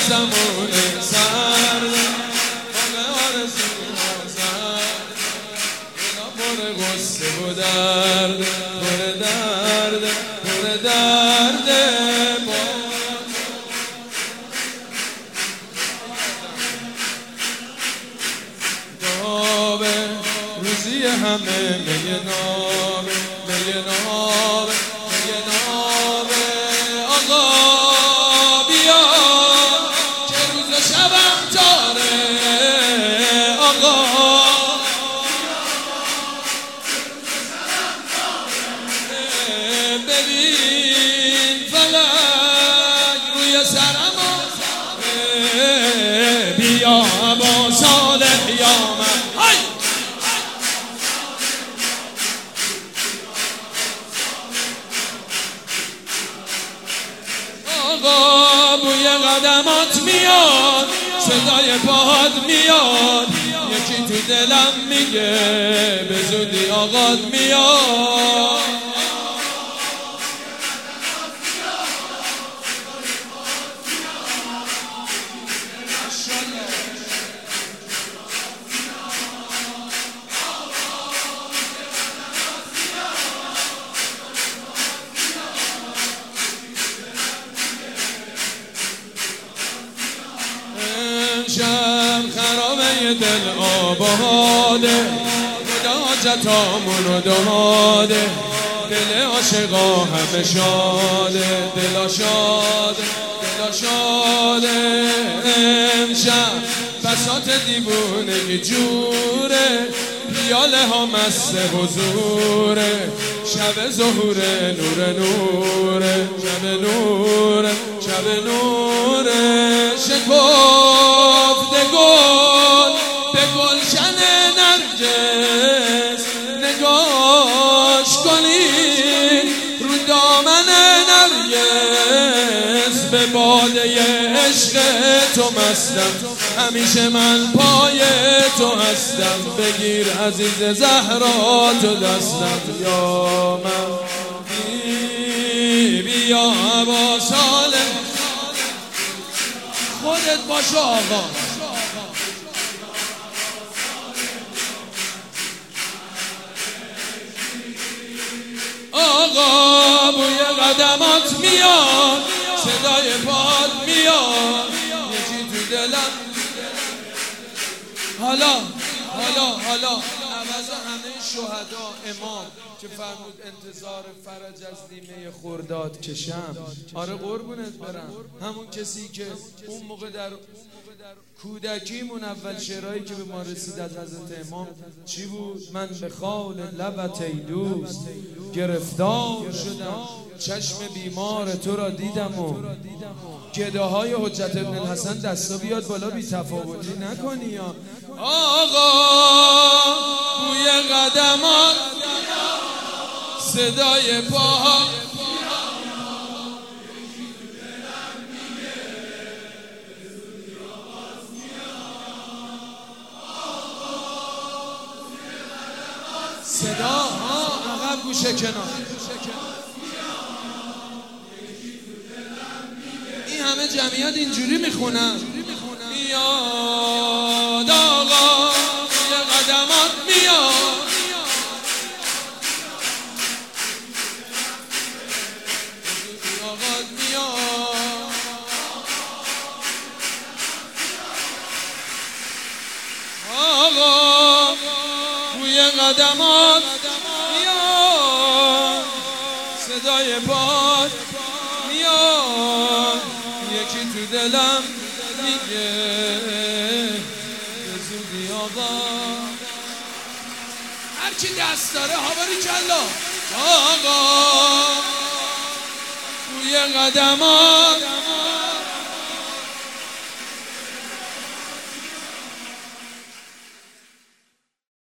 آسمون سرد باغ آرزوها زرد دلا پر غصه و درد پر درد پر درد نابه روزی همه میه نابه میه نابه میه نابه آقا بیا که روز و شبم تاره آقا ببین فلک روی سرم بیا با سال قیامت آقا بوی قدمات میاد صدای پاهات میاد یکی تو دلم میگه به زودی آقات میاد شب خرابه دل آباده خدا حاجتامونو داده دل عاشقا همه شاده دلا شاده دلا شاده امشب بساط دیوونگی جوره پیاله ها مست حضوره شب ظهوره نور نوره شب نوره شب نوره شکفته گل به گلشن نرجس نگاش کنین رو دامن نرگس به باده عشق تو مستم همیشه من پای تو هستم بگیر عزیز زهرا تو دستم یا من بیا با سال خودت باش آقا آقا بوی قدمات میاد صدای پاد میاد یکی تو دلم حالا عوض همه شهدا امام که فرمود انتظار فرج از نیمه خرداد کشم آره قربونت برم همون کسی که اون موقع در کودکیمون اول شعرهایی که به ما رسید از حضرت امام چی بود؟ من به خال لبت ای دوست گرفتار شدم چشم بیمار تو را دیدم و گداهای حجت ابن الحسن دستا بیاد بالا بی تفاوتی نکنی یا آقا بوی قدمات صدای پاها صدا عقب گوشه کنار این همه جمعیت اینجوری میخونن میاد آقا یه قدمات میاد آقات میاد آقا بوی قدمات میاد صدای پاد میاد یکی تو دلم میگه به زودی آقا هرچی دست داره هواری کلا آقا بوی قدمات